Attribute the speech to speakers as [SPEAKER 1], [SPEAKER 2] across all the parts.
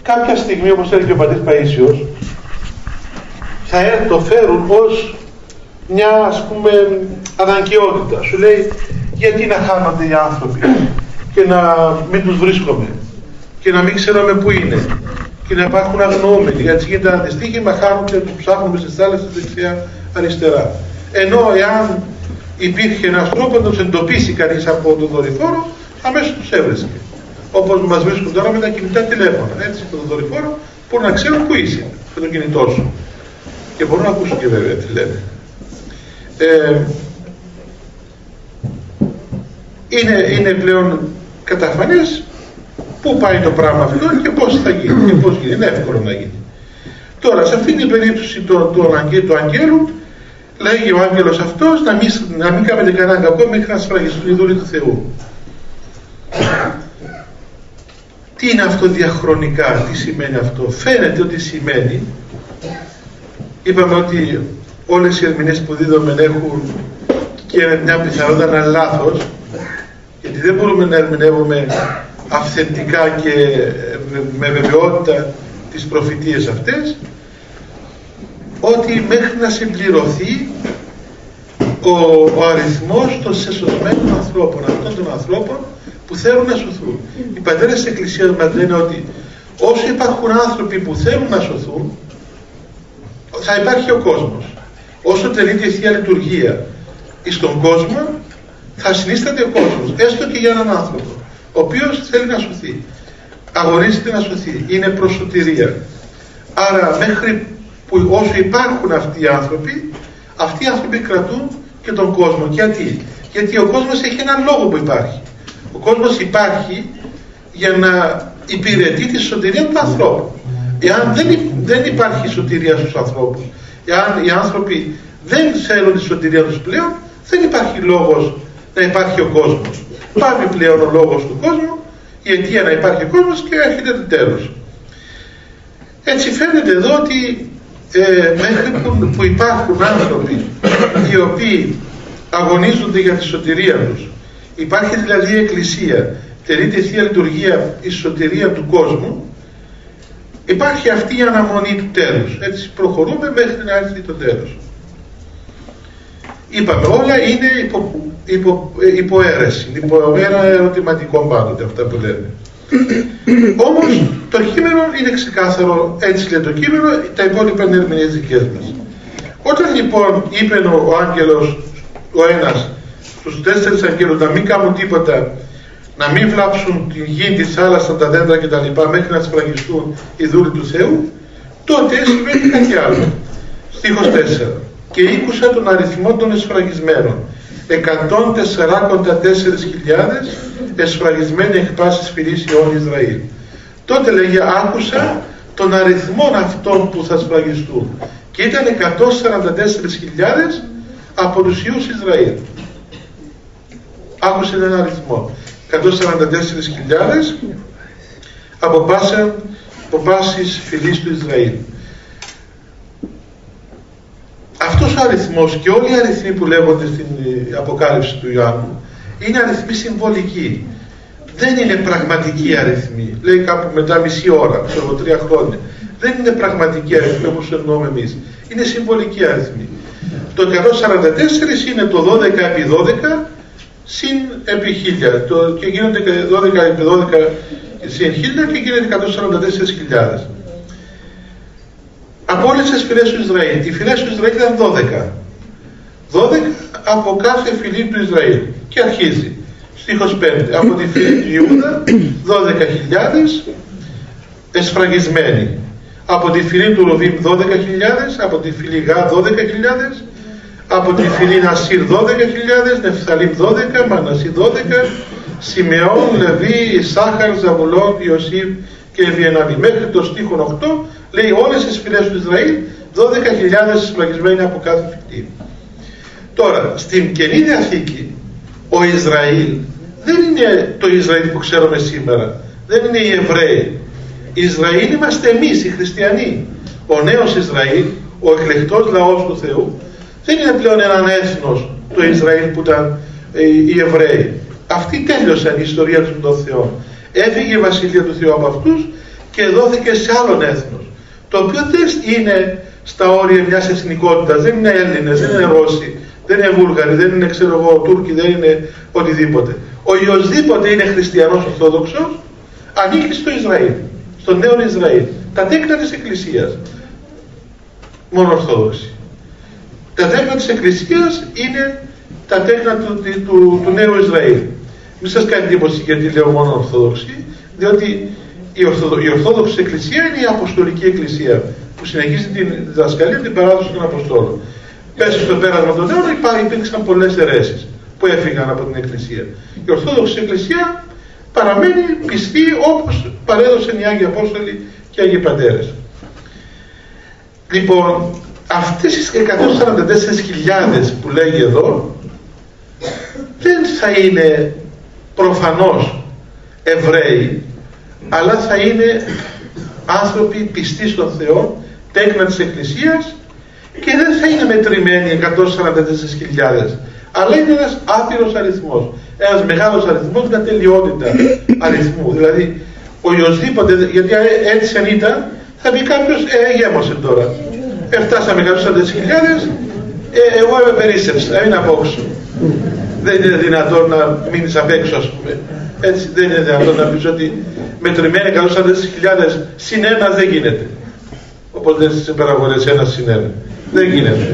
[SPEAKER 1] κάποια στιγμή, όπως έλεγε ο πατήρ Παΐσιος, θα το φέρουν ως μια, ας πούμε, αναγκαιότητα. Σου λέει, γιατί να χάνονται οι άνθρωποι και να μην τους βρίσκομαι και να μην ξέρουμε πού είναι και να υπάρχουν αγνοούμενοι. Γιατί γίνεται ένα δυστύχημα, χάνουν και τους ψάχνουμε στις θάλασσες δεξιά αριστερά. Ενώ εάν υπήρχε ένας τρόπος να τους εντοπίσει κανείς από τον δορυφόρο, αμέσως τους έβρισκε. Όπως μας βρίσκουν τώρα με τα κινητά τηλέφωνα. Έτσι, με τον δορυφόρο μπορούν να ξέρουν πού είσαι με το κινητό σου. Και μπορούν να ακούσουν και βέβαια τι λένε. Είναι πλέον καταφανές πού πάει το πράγμα αυτό και πώς θα γίνει. Και πώς γίνει. Είναι εύκολο να γίνει. Τώρα, σε αυτήν την περίπτωση του αγγέλου, λέγει ο άγγελος αυτός να μην κάνετε κανένα κακό μέχρι να σφραγιστούν οι δούλοι του Θεού. Τι είναι αυτό διαχρονικά, τι σημαίνει αυτό? Φαίνεται ότι σημαίνει, είπαμε ότι όλες οι ερμηνείες που δίδουμε έχουν και μια πιθανότητα να είναι λάθος, γιατί δεν μπορούμε να ερμηνεύουμε αυθεντικά και με βεβαιότητα τις προφητείες αυτές, ότι μέχρι να συμπληρωθεί ο αριθμός των σεσωσμένων ανθρώπων, αυτών των ανθρώπων που θέλουν να σωθούν. Οι πατέρες της Εκκλησίας μας λένε ότι όσο υπάρχουν άνθρωποι που θέλουν να σωθούν, θα υπάρχει ο κόσμος. Όσο τελείται η Θεία Λειτουργία στον κόσμο, θα συνίσταται ο κόσμος, έστω και για έναν άνθρωπο, ο οποίος θέλει να σωθεί, αγωνίζεται να σωθεί, είναι προς σωτηρία. Άρα μέχρι που όσο υπάρχουν αυτοί οι άνθρωποι κρατούν και τον κόσμο. Γιατί ο κόσμος έχει έναν λόγο που υπάρχει. Ο κόσμος υπάρχει για να υπηρετεί τη σωτηρία του ανθρώπου. Εάν δεν υπάρχει σωτηρία στους ανθρώπους, εάν οι άνθρωποι δεν θέλουν τη σωτηρία τους πλέον, δεν υπάρχει λόγος να υπάρχει ο κόσμος. Πάει πλέον ο λόγος του κόσμου, η αιτία να υπάρχει ο κόσμος και έρχεται το τέλος. Έτσι φαίνεται εδώ ότι μέχρι που υπάρχουν άνθρωποι οι οποίοι αγωνίζονται για τη σωτηρία τους, υπάρχει δηλαδή η Εκκλησία, τελείται η Θεία Λειτουργία, η σωτηρία του κόσμου, υπάρχει αυτή η αναμονή του τέλους. Έτσι προχωρούμε μέχρι να έρθει το τέλος. Είπαμε, όλα είναι υποαίρεση, υπό ένα ερωτηματικό πάντοτε αυτά που λέμε. Όμως το κείμενο είναι ξεκάθαρο, έτσι λέει το κείμενο, τα υπόλοιπα είναι ερμηνείες δικές μας. Όταν λοιπόν είπε ο άγγελος ο ένας στους 4 αγγέλους να μην κάνουν τίποτα, να μην βλάψουν την γη, τη θάλασσα, τα δέντρα κτλ. Μέχρι να σφραγιστούν οι δούλοι του Θεού, τότε συμβαίνει κάτι άλλο. Στίχος 4. Και ήκουσα τον αριθμό των εσφραγισμένων, 144.000 εσφραγισμένοι εκ πάσης φυλής Υιών Ισραήλ. Τότε λέγει, άκουσα τον αριθμό αυτών που θα σφραγιστούν, και ήταν 144.000 από τους Υιούς Ισραήλ. Άκουσε έναν αριθμό, 144.000 από πάσης φυλής του Ισραήλ. Αυτός ο αριθμός και όλοι οι αριθμοί που λέγονται στην Αποκάλυψη του Ιωάννου είναι αριθμοί συμβολικοί. Δεν είναι πραγματικοί αριθμοί. Λέει κάπου μετά μισή ώρα, ξέρω 3 χρόνια. Δεν είναι πραγματικοί αριθμοί όπως εννοούμε εμείς. Είναι συμβολικοί αριθμοί. Το 144 είναι το 12 επί 12 συν επί 1000. Και γίνονται 12 επί 12 συν 1000 και γίνεται 144.000. Από όλες τις φυλές του Ισραήλ. Οι φυλές του Ισραήλ ήταν 12. 12 από κάθε φυλή του Ισραήλ. Και αρχίζει. Στίχος 5. Από τη φυλή του Ιούδα 12.000 εσφραγισμένοι. Από τη φυλή του Ρουβίμ 12.000. Από τη φυλή Γά 12.000. Από τη φυλή Ασύρ 12.000. Νεφθαλήμ 12. Μανασί 12. Σιμεών, Λεβί, Ισάχαρ, Ζαβουλών, Ιωσήφ και Ευιενάμι. Μέχρι το στίχο 8 λέει όλες τις φυλές του Ισραήλ 12.000 εσφραγισμένοι από κάθε φυλή. Τώρα, στην Καινή Διαθήκη ο Ισραήλ δεν είναι το Ισραήλ που ξέρουμε σήμερα. Δεν είναι οι Εβραίοι. Οι Ισραήλ είμαστε εμείς, οι χριστιανοί. Ο νέος Ισραήλ, ο εκλεκτός λαός του Θεού, δεν είναι πλέον έναν έθνος, το Ισραήλ που ήταν οι Εβραίοι. Αυτοί τέλειωσαν η ιστορία τους με τον Θεό. Έφυγε η Βασιλεία του Θεού από αυτούς και δόθηκε σε άλλον έθνος, το οποίο δεν είναι στα όρια μιας εθνικότητας, δεν είναι Έλληνες, δεν είναι Ρώσοι, δεν είναι Βούλγαροι, δεν είναι Τούρκοι, δεν είναι οτιδήποτε. Οποιοσδήποτε είναι χριστιανός Ορθόδοξος ανήκει στο Ισραήλ, στο νέο Ισραήλ, τα τέκνα της Εκκλησίας. Μόνο Ορθόδοξοι. Τα τέκνα της Εκκλησίας είναι τα τέκνα του νέου Ισραήλ. Μην σας κάνει εντύπωση γιατί λέω μόνο Ορθόδοξοι, διότι η Ορθόδοξη Εκκλησία είναι η Αποστολική Εκκλησία που συνεχίζει τη διδασκαλία, την παράδοση των Αποστόλων. Πέρσι στο πέρασμα των αιώνων υπήρξαν πολλές αιρέσεις που έφυγαν από την Εκκλησία. Η Ορθόδοξη Εκκλησία παραμένει πιστή όπως παρέδωσαν οι Άγιοι Απόστολοι και οι Άγιοι Πατέρες. Λοιπόν, αυτές οι 144.000 που λέγει εδώ δεν θα είναι προφανώς Εβραίοι, αλλά θα είναι άνθρωποι πιστοί στον Θεό, τέκνα της Εκκλησίας, και δεν θα είναι μετρημένοι 144.000, αλλά είναι ένας άπειρος αριθμός, ένας μεγάλος αριθμός, μια τελειότητα αριθμού. Δηλαδή, οποιοσδήποτε, γιατί έτσι αν ήταν, θα πει κάποιος, γέμωσε τώρα. Φτάσαμε 144.000, εγώ είμαι περίσσεψα, είναι απόξω. Δεν είναι δυνατόν να μείνεις απ' έξω, ας πούμε. Έτσι δεν είναι δυνατόν να πεις ότι μετρημένοι 144.000 συν ένα δεν γίνεται. Όπως δεν στις υπεραγορές ένα συν ένα. Δεν γίνεται.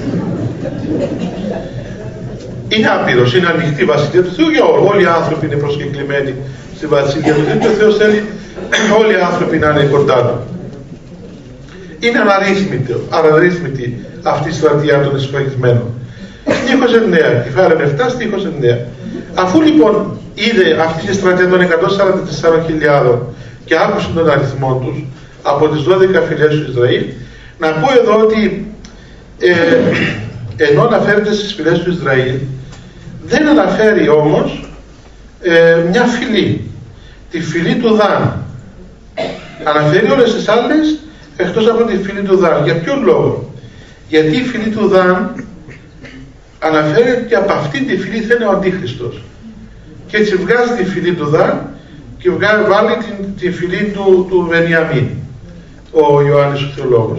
[SPEAKER 1] Είναι άπειρος, είναι ανοιχτή η Βασιλεία του Θεού για όλοι οι άνθρωποι είναι προσκεκλημένοι στη Βασιλεία του Θεού και ο Θεός θέλει όλοι οι άνθρωποι να είναι κοντά του. Είναι αναρρύθμιτη αυτή η στρατεία των εσφραγισμένων. Στίχος 9, κεφάλαιο 7, στίχος 9. Αφού λοιπόν είδε αυτή τη στρατεία των 144.000 και άκουσε τον αριθμό τους από τις 12 φυλές του Ισραήλ, να πω εδώ ότι ενώ αναφέρεται στις φυλές του Ισραήλ, δεν αναφέρει όμως μια φυλή, τη φυλή του Δάν. Αναφέρει όλες τις άλλες εκτός από τη φυλή του Δάν. Για ποιο λόγο? Γιατί η φυλή του Δάν αναφέρει ότι από αυτή τη φυλή θα είναι ο Αντίχριστος. Και έτσι βγάζει τη φυλή του Δάν και βάλει τη φυλή του Βενιαμίν, ο Ιωάννης ο Θεολόγος.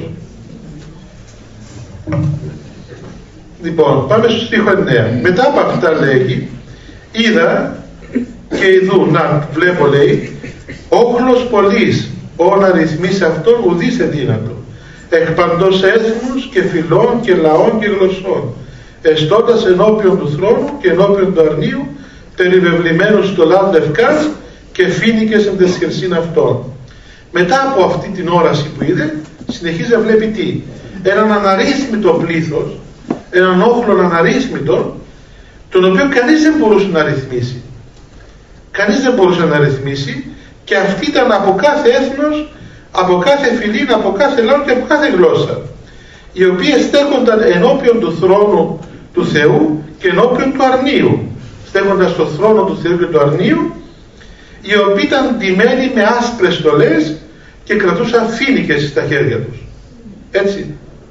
[SPEAKER 1] Λοιπόν, πάμε στο στίχο 9. Μετά από αυτά λέγει, είδα και ειδού, να βλέπω λέει, όχλος πολλής, όν αριθμίσει αυτόν ουδής εδύνατο, εκ παντός έθνους και φυλών και λαών και γλωσσών, εστώντας ενώπιον του θρόνου και ενώπιον του αρνίου, περιβεβλημένους στο λάδι λευκάς και φοίνικες εν τες χερσίν αυτών. Μετά από αυτή την όραση που είδε, συνεχίζει να βλέπει τι? Έναν αναρρύθμιτο πλήθος, έναν όχλο αναρρύθμιτο, τον οποίο κανείς δεν μπορούσε να ρυθμίσει. Κανείς δεν μπορούσε να ρυθμίσει, και αυτοί ήταν από κάθε έθνος, από κάθε φυλή, από κάθε λαό και από κάθε γλώσσα, οι οποίες στέκονταν ενώπιον του θρόνου του Θεού και ενώπιον του αρνίου. Στέκοντας στο θρόνο του Θεού και του αρνίου, οι οποίοι ήταν ντυμένοι με άσπρες στολές και κρατούσαν φοίνικες στα χέρια τους. Έτσι.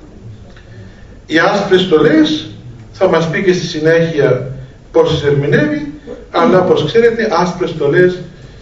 [SPEAKER 1] Οι άσπρες στολές θα μας πει και στη συνέχεια πώς τις ερμηνεύει, αλλά όπως ξέρετε άσπρες στολές,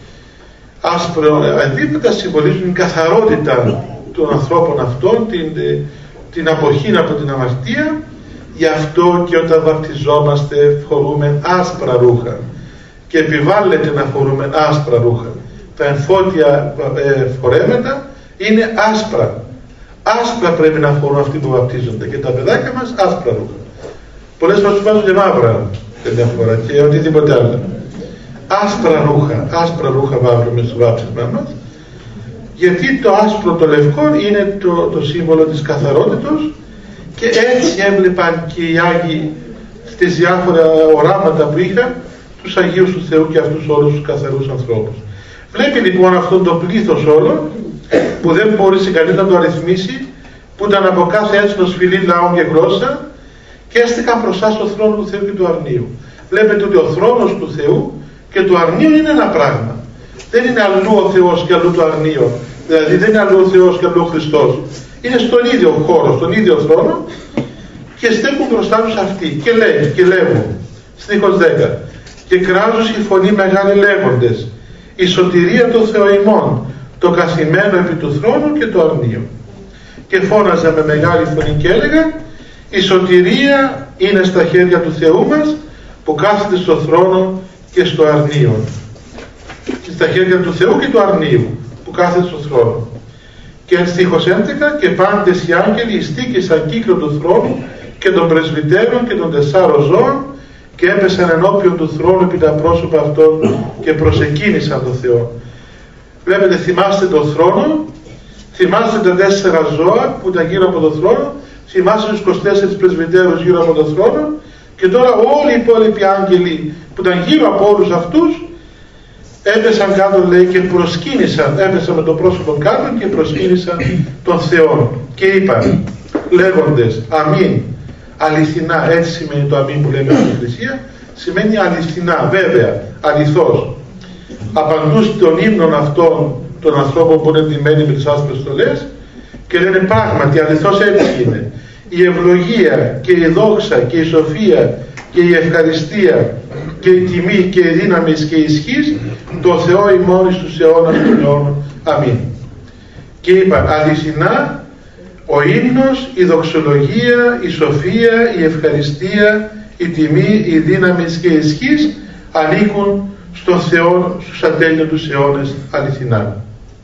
[SPEAKER 1] άσπρο αντίθετα συμβολίζουν την καθαρότητα των ανθρώπων αυτών, την αποχή από την αμαρτία. Γι' αυτό και όταν βαπτιζόμαστε φορούμε άσπρα ρούχα και επιβάλλεται να φορούμε άσπρα ρούχα. Τα εμφώτια φορέματα είναι άσπρα. Άσπρα πρέπει να φορούν αυτοί που βαπτίζονται και τα παιδάκια μας άσπρα ρούχα. Πολλές φορές τους βάζουν και μαύρα καμιά φορά και οτιδήποτε άλλο. Άσπρα ρούχα βάφουμε στο βάψιμά μας, γιατί το άσπρο το λευκό είναι το σύμβολο της καθαρότητος, και έτσι έβλεπαν και οι Άγιοι στις διάφορα οράματα που είχαν τους Αγίους του Θεού και αυτούς όλους τους καθαρούς ανθρώπους. Βλέπει λοιπόν αυτόν το πλήθος όλο που δεν μπορούσε κανείς να το αριθμίσει, που ήταν από κάθε έθνος, φυλή, λαό και γλώσσα, και έστεκαν μπροστά στο θρόνο του Θεού και του αρνίου. Βλέπετε ότι ο θρόνος του Θεού και του αρνίου είναι ένα πράγμα. Δεν είναι αλλού ο Θεός και αλλού το αρνίο. Δηλαδή δεν είναι αλλού ο Θεός και αλλού ο Χριστός. Είναι στον ίδιο χώρο, στον ίδιο θρόνο, και στέκουν μπροστά τους αυτοί και λέγουν, στίχος 10, και κράζουν η φωνή μεγάλη λέγοντες, η σωτηρία των Θεοημών, το καθημένο επί του θρόνου και το αρνείο. Και φώναζα με μεγάλη φωνή και έλεγα: η σωτηρία είναι στα χέρια του Θεού μας που κάθεται στο θρόνο και στο αρνείο. Στα χέρια του Θεού και του αρνείου που κάθεται στο θρόνο. Και στίχος 11: και πάντες οι άγγελοι στήκησαν κύκλο του θρόνου και των πρεσβυτέρων και των 4 ζώων και έπεσαν ενώπιον του θρόνου επί τα πρόσωπα αυτών και προσεκύνησαν τον Θεό. Βλέπετε, θυμάστε τον θρόνο, θυμάστε τα 4 ζώα που ήταν γύρω από τον θρόνο, θυμάστε τους 24 πρεσβυτέρους γύρω από τον θρόνο, και τώρα όλοι οι υπόλοιποι άγγελοι που ήταν γύρω από όλους αυτούς έπεσαν κάτω, λέει, και προσκύνησαν, έπεσαν με το πρόσωπο κάτω και προσκύνησαν τον Θεό και είπαν λέγοντες αμήν, αληθινά. Έτσι σημαίνει το αμήν που λέμε στην Εκκλησία, σημαίνει αληθινά, βέβαια, αληθώς. Απαντούν των ύμνων αυτών των ανθρώπων που είναι ντυμένοι με τις άσπρες στολές και λένε πράγματι αληθώς έτσι είναι. Η ευλογία και η δόξα και η σοφία και η ευχαριστία και η τιμή και η δύναμη και η ισχύς το Θεό ημών στους αιώνας των αιώνων. Αμήν. Και είπα αληθινά ο ύμνος, η δοξολογία, η σοφία, η ευχαριστία, η τιμή, η δύναμη και η ισχύς ανήκουν στον Θεό στους ατέλειωτους αιώνες αληθινά.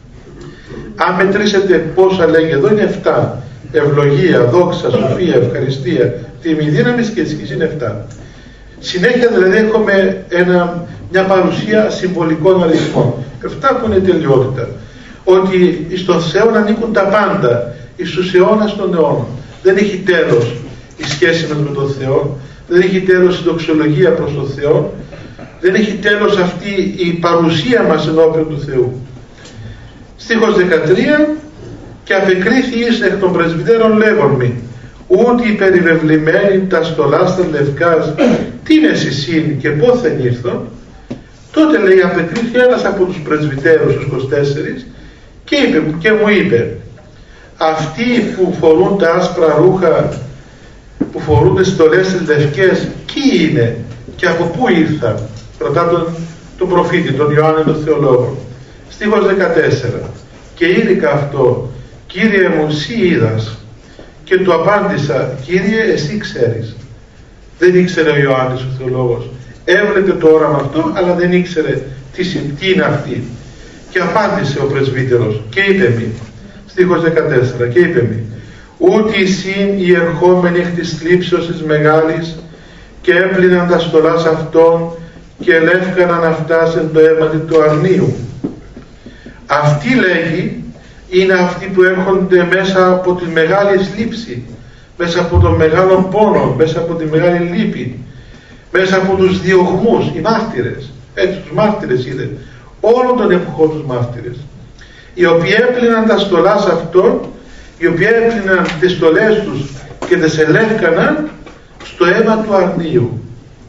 [SPEAKER 1] Αν μετρήσετε πόσα λέγει εδώ, είναι 7. Ευλογία, δόξα, σοφία, ευχαριστία, τιμή, δύναμη και ισχύς είναι 7. Συνέχεια δηλαδή έχουμε μια παρουσία συμβολικών αριθμών. 7 που είναι τελειότητα. Ότι στον Θεό ανήκουν τα πάντα, εις τους αιώνας των αιώνων. Δεν έχει τέλος η σχέση μας με τον Θεό, δεν έχει τέλος η δοξολογία προς τον Θεό, δεν έχει τέλος αυτή η παρουσία μας ενώπιον του Θεού. Στίχος 13: και απεκρίθη εις εκ των πρεσβυτέρων λέγον ούτε οι περιβεβλημένοι τα στολάστα λευκάς τι είναι εσύν και πόθεν ήρθον. Τότε, λέει, απεκρίθη ένας από τους πρεσβυτέρους τους 24 και μου είπε αυτοί που φορούν τα άσπρα ρούχα, που φορούν τις στολές τις λευκές, ποιοι είναι και από πού ήρθαν. Ρωτά τον προφήτη, τον Ιωάννη τον Θεολόγο. Στίχος 14: και ήρυκα αυτό, Κύριε μου, εσύ είδας. Και του απάντησα, Κύριε, εσύ ξέρεις. Δεν ήξερε ο Ιωάννης ο Θεολόγος. Έβλεπε το όραμα αυτό, αλλά δεν ήξερε τι είναι αυτή. Και απάντησε ο πρεσβύτερος και είπε μη, στίχος 14, και είπε μη, ούτε εισήν οι ερχόμενοι εκ της θλίψεως της μεγάλης και έπλυναν τα στολάς αυτών και ελεύκαναν αυτά εν το αίμα του αρνείου. Αυτοί, λέγει, είναι αυτοί που έρχονται μέσα από τη μεγάλη θλίψη, μέσα από τον μεγάλο πόνο, μέσα από τη μεγάλη λύπη, μέσα από τους διωγμούς, οι μάρτυρες. Έτσι, τους μάρτυρες είδε, όλων των εποχών τους μάρτυρες, οι οποίοι έπλυναν τα στολάς αυτών, οι οποίοι έπλυναν τις στολές τους και τις ελεύκαναν στο αίμα του αρνείου.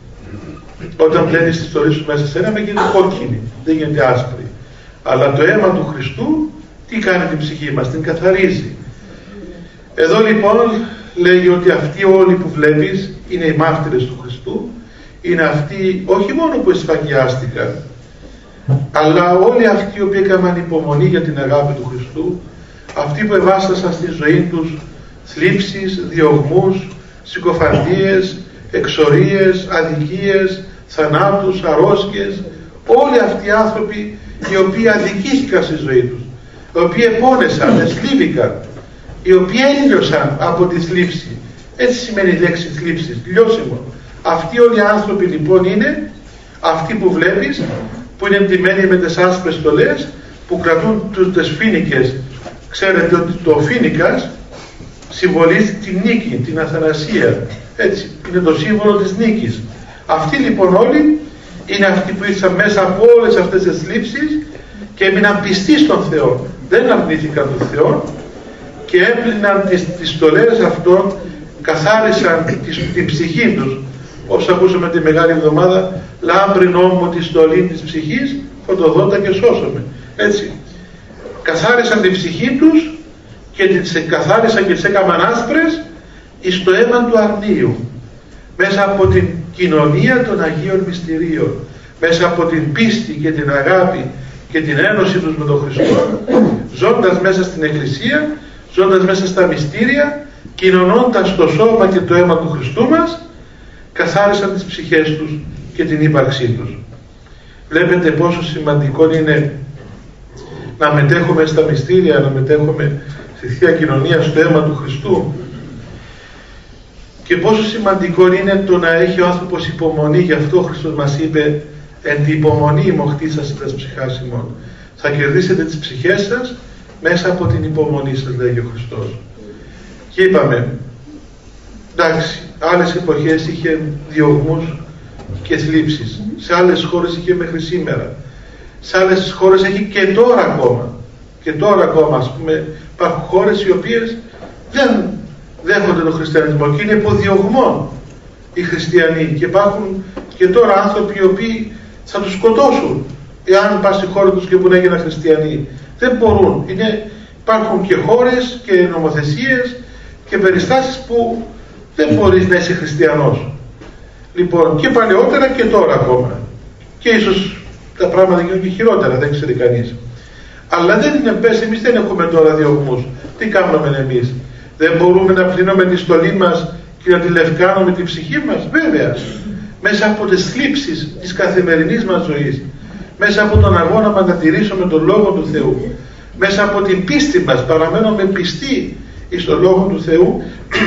[SPEAKER 1] Όταν πλένεις τις στολές σου μέσα σε αίμα, γίνεται κόκκινη, δεν γίνεται άσπρη. Αλλά το αίμα του Χριστού τι κάνει την ψυχή μας, την καθαρίζει. Εδώ λοιπόν λέγει ότι αυτοί όλοι που βλέπεις είναι οι μάρτυρες του Χριστού, είναι αυτοί όχι μόνο που εσφαγιάστηκαν, αλλά όλοι αυτοί οι οποίοι έκαναν υπομονή για την αγάπη του Χριστού, αυτοί που εβάστασαν στη ζωή τους θλίψεις, διωγμούς, συκοφαντίες, εξορίες, αδικίες, θανάτους, αρρώσκες, όλοι αυτοί οι άνθρωποι οι οποίοι αδικήθηκαν στη ζωή τους, οι οποίοι επώνεσαν, εσλίβηκαν, οι οποίοι έλειωσαν από τη θλίψη. Έτσι σημαίνει η λέξη θλίψη, λιώσιμο. Αυτοί όλοι οι άνθρωποι λοιπόν είναι αυτοί που βλέπεις, που είναι ντυμένοι με τις άσπρες στολές, που κρατούν τις φοίνικες. Ξέρετε ότι το φοίνικας συμβολίζει την νίκη, την αθανασία. Έτσι, είναι το σύμβολο της νίκης. Αυτοί λοιπόν όλοι είναι αυτοί που ήρθαν μέσα από όλες αυτές τις θλίψεις και έμειναν πιστοί στον Θεό. Δεν αρνήθηκαν τον Θεό και έπλυναν τις στολές αυτών, καθάρισαν την ψυχή τους. Όπως ακούσαμε τη Μεγάλη Εβδομάδα, λάμπριν όμου τη στολή της ψυχής, φωτοδότα και σώσομαι. Έτσι, καθάρισαν την ψυχή τους και τις καθάρισαν και τις έκαναν άσπρες εις το αίμα του αρνείου, μέσα από την κοινωνία των Αγίων Μυστηρίων, μέσα από την πίστη και την αγάπη και την ένωση τους με τον Χριστό, ζώντας μέσα στην Εκκλησία, ζώντας μέσα στα μυστήρια, κοινωνώντας το σώμα και το αίμα του Χριστού μας, καθάρισαν τις ψυχές τους και την ύπαρξή τους. Βλέπετε πόσο σημαντικό είναι να μετέχουμε στα μυστήρια, να μετέχουμε στη Θεία Κοινωνία, στο αίμα του Χριστού, και πόσο σημαντικό είναι το να έχει ο άνθρωπος υπομονή. Γι' αυτό ο Χριστός μας είπε, εν τη υπομονή ημοχτήσασι τας ψυχάς ημών. Θα κερδίσετε τις ψυχές σας μέσα από την υπομονή σας, λέγει ο Χριστός. Και είπαμε, εντάξει, άλλες εποχές είχε διωγμούς και θλίψεις, σε άλλες χώρες είχε μέχρι σήμερα, σε άλλες χώρες έχει και τώρα ακόμα. Και τώρα ακόμα, ας πούμε, υπάρχουν χώρες οι οποίες δεν δέχονται τον χριστιανισμό και είναι υποδιωγμών οι χριστιανοί, και υπάρχουν και τώρα άνθρωποι οι οποίοι θα τους σκοτώσουν εάν πας στη χώρα τους και που έγιναν χριστιανοί. Δεν μπορούν. Υπάρχουν και χώρες και νομοθεσίες και περιστάσεις που δεν μπορείς να είσαι χριστιανός. Λοιπόν, και παλαιότερα και τώρα ακόμα. Και ίσως τα πράγματα γίνουν και χειρότερα, δεν ξέρει κανείς. Αλλά δεν είναι πες, εμείς δεν έχουμε τώρα διωγμούς. Τι κάνουμε εμείς? Δεν μπορούμε να πλύνουμε τη στολή μας και να τη λευκάνουμε την ψυχή μας? Βέβαια. Μέσα από τις θλίψεις της καθημερινής μας ζωής, μέσα από τον αγώνα μας να τηρήσουμε τον Λόγο του Θεού, μέσα από την πίστη μας, παραμένουμε πιστοί εις τον Λόγο του Θεού,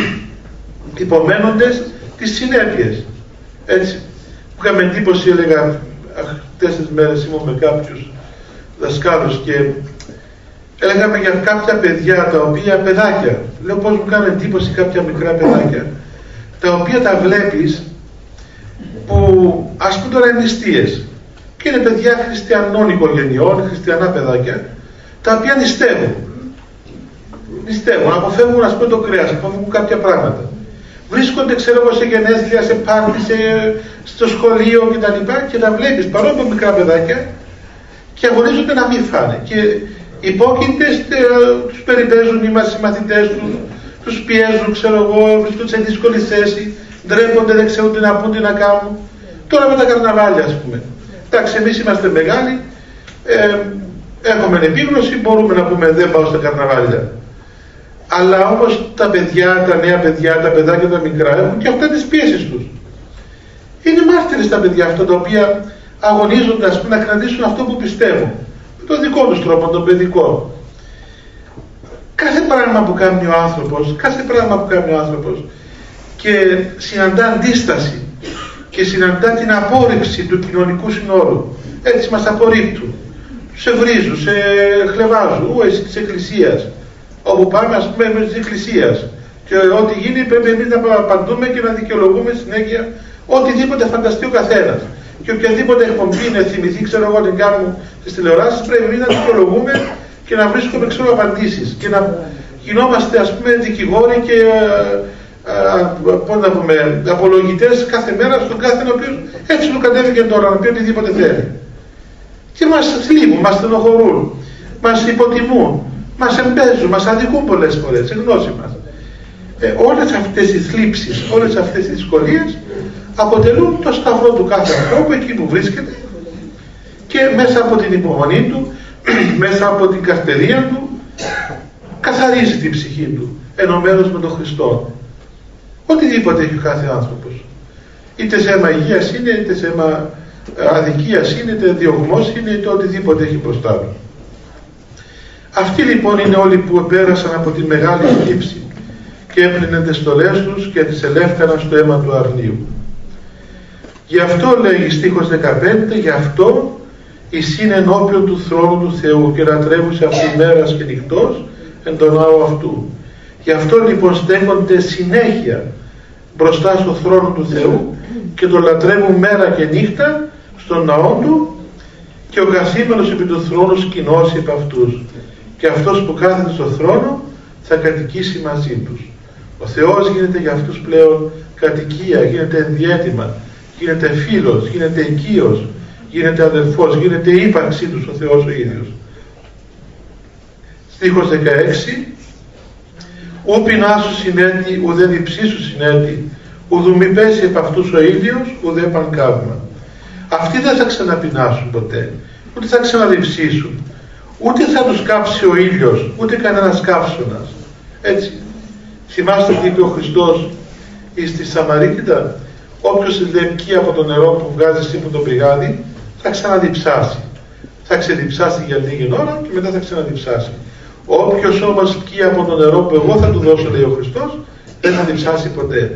[SPEAKER 1] υπομένοντες τις συνέπειες. Έτσι, που είχαμε εντύπωση, έλεγα, 4 μέρες ήμουν με κάποιους δασκάλους και έλεγαμε για κάποια παιδιά, τα οποία παιδάκια, λέω πώς μου κάνουν εντύπωση κάποια μικρά παιδάκια, τα οποία τα βλέπεις που, ας πούμε τώρα, είναι νηστείες και είναι παιδιά χριστιανών οικογενειών, χριστιανά παιδάκια, τα οποία νηστεύουν, αποφεύγουν, ας πούμε, το κρέας, αποφεύγουν κάποια πράγματα. Βρίσκονται, ξέρω εγώ, σε γενέθλια, σε πάρτι, στο σχολείο κτλ. Και τα βλέπεις παρόλο μικρά παιδάκια και αγωνίζονται να μην φάνε. Και υπόκεινται, τους περιπέζουν οι μαθητές τους, τους πιέζουν, ξέρω εγώ, βρίσκονται σε δύσκολη θέση, ντρέπονται, δεν ξέρουν τι να πούν, τι να κάνουν. Τώρα με τα καρναβάλια, ας πούμε. Εντάξει, εμείς είμαστε μεγάλοι, έχουμε επίγνωση, μπορούμε να πούμε δεν πάω στα καρναβάλια. Αλλά όμως τα παιδιά, τα νέα παιδιά, τα παιδάκια τα μικρά έχουν και αυτά τις πίεσεις τους. Είναι μάρτυρες τα παιδιά αυτά, τα οποία αγωνίζονται, ας πούμε, να κρατήσουν αυτό που πιστεύουν. Με τον δικό τους τρόπο, τον παιδικό. Κάθε πράγμα που κάνει ο άνθρωπος, και συναντά αντίσταση και συναντά την απόρριψη του κοινωνικού συνόρου. Έτσι μας απορρίπτουν. Σε βρίζουν, σε χλεβάζουν, εσύ της Εκκλησίας. Όπου πάμε, ας πούμε, εμείς της Εκκλησίας. Και ό,τι γίνει πρέπει εμείς να απαντούμε και να δικαιολογούμε συνέχεια οτιδήποτε φανταστεί ο καθένας. Και οποιαδήποτε εκπομπή είναι θυμηθεί, ξέρω εγώ, την κάνουμε στις τηλεοράσεις, πρέπει εμείς να δικαιολογούμε και να βρίσκουμε, ξέρω, απαντήσεις. Και να γινόμαστε, ας πούμε, δικηγόροι και πώς να πούμε, απολογητές κάθε μέρα στον κάθε ο οποίος έτσι του κατέβηκε τώρα να πει οτιδήποτε θέλει. Και μας θλίβουν, μας στενοχωρούν, μας υποτιμούν, μας εμπέζουν, μας αδικούν πολλές φορές, σε γνώση μας. Όλες αυτές οι θλίψεις, όλες αυτές οι δυσκολίες αποτελούν το σταυρό του κάθε ανθρώπου εκεί που βρίσκεται, και μέσα από την υπομονή του, μέσα από την καρτερία του, καθαρίζει την ψυχή του, ενωμένος με τον Χριστό. Οτιδήποτε έχει ο κάθε άνθρωπος. Είτε θέμα υγείας είναι, είτε θέμα αδικίας είναι, είτε διωγμός είναι, είτε οτιδήποτε έχει μπροστά του. Αυτοί λοιπόν είναι όλοι που πέρασαν από τη μεγάλη θλίψη και έπλυναν τις στολές τους και τις ελεύκαναν στο αίμα του αρνίου. Γι' αυτό λέγει στίχος 15, γι' αυτό εισήν ενώπιον του θρόνου του Θεού και λατρεύουσε αυτή μέρας και νυχτός εν τον ναό αυτού. Γι' αυτό λοιπόν στέκονται συνέχεια μπροστά στο θρόνο του Θεού και τον λατρεύουν μέρα και νύχτα στον ναό του, και ο καθήμενος επί του θρόνου σκηνώσει επ' αυτούς, και αυτός που κάθεται στο θρόνο θα κατοικήσει μαζί τους. Ο Θεός γίνεται για αυτούς πλέον κατοικία, γίνεται ενδιέτοιμα, γίνεται φίλος, γίνεται οικείος, γίνεται αδελφός, γίνεται η ύπαρξή τους ο Θεός ο ίδιος. Στίχος 16, ου πεινάσου συνέτη, ουδέ διψήσου συνέτη, ουδου μη πέσει επ' αυτούς ο ήλιος, ουδέ πανκάβημα. Αυτοί δεν θα ξαναπεινάσουν ποτέ. ούτε θα ξαναδιψήσουν, ούτε θα τους κάψει ο ήλιος, ούτε κανένας καύσωνας. Έτσι. Θυμάστε τι είπε ο Χριστός στη Σαμαρίτιδα? Όποιος λευκεί από το νερό που βγάζει εσύ που το πηγάδι, θα ξαναδιψάσει. Θα ξεδιψάσει για λίγη ώρα και μετά θα ξαναδιψάσει. Όποιος όμως πιει από το νερό που εγώ θα του δώσω, λέει ο Χριστός, δεν θα διψάσει ποτέ.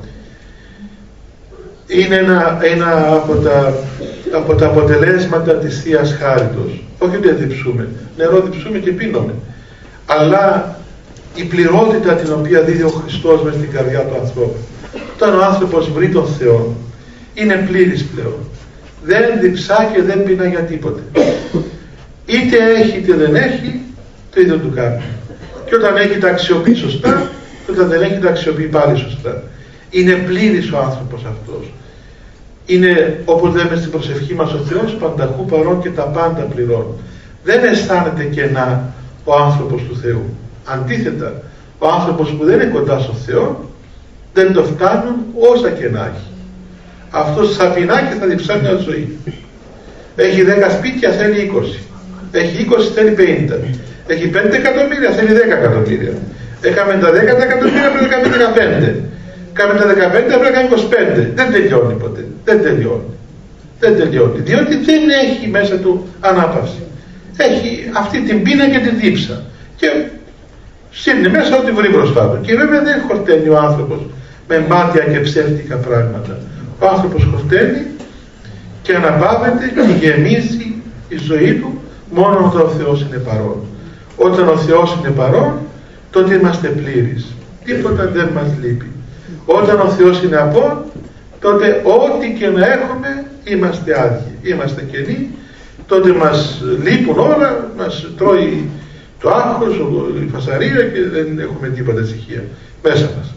[SPEAKER 1] Είναι ένα από τα αποτελέσματα της Θείας Χάριτος. Όχι ότι διψούμε, νερό διψούμε και πίνουμε, αλλά η πληρότητα την οποία δίδει ο Χριστός μες στην καρδιά του ανθρώπου. Όταν ο άνθρωπος βρει τον Θεό, είναι πλήρης πλέον. Δεν διψά και δεν πεινά για τίποτε. Είτε έχει είτε δεν έχει, το ίδιο του κάνει. Και όταν έχει τα αξιοποιεί σωστά, και όταν δεν έχει τα αξιοποιεί πάλι σωστά. Είναι πλήρης ο άνθρωπος αυτός. Είναι, όπως λέμε στην προσευχή μας, ο Θεός πανταχού παρών και τα πάντα πληρώνει. Δεν αισθάνεται κενά ο άνθρωπος του Θεού. Αντίθετα, ο άνθρωπος που δεν είναι κοντά στο Θεό, δεν το φτάνουν όσα κενά έχει. Αυτός θα πεινά και θα διψά μια ζωή. Έχει 10 σπίτια, θέλει 20. Έχει 20, θέλει 50. Έχει 5 εκατομμύρια, θέλει 10 εκατομμύρια. Έκαμε τα 10 εκατομμύρια, πρέπει να κάνει 15. Κάμε τα 15, πρέπει να κάνει 25. Δεν τελειώνει ποτέ. Δεν τελειώνει. Δεν τελειώνει. Διότι δεν έχει μέσα του ανάπαυση. Έχει αυτή την πείνα και την δίψα. Και σύρνει μέσα ό,τι βρει μπροστά του. Και βέβαια δεν χορταίνει ο άνθρωπος με μάτια και ψεύτικα πράγματα. Ο άνθρωπος χορταίνει και αναπαύεται και γεμίζει η ζωή του μόνο όταν ο Θεός είναι παρόν. Όταν ο Θεός είναι παρόν, τότε είμαστε πλήρεις. Τίποτα δεν μας λείπει. Όταν ο Θεός είναι απόν, τότε ό,τι και να έχουμε είμαστε άδειοι, είμαστε κενοί, τότε μας λείπουν όλα, μας τρώει το άγχος, η φασαρία και δεν έχουμε τίποτα στοιχεία μέσα μας.